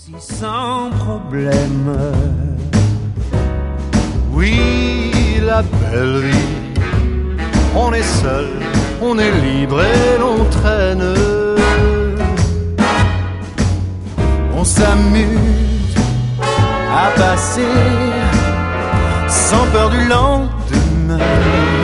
Si sans problème, oui, la belle vie, on est seul, on est libre et l'on traîne. On s'amuse à passer sans peur du lendemain.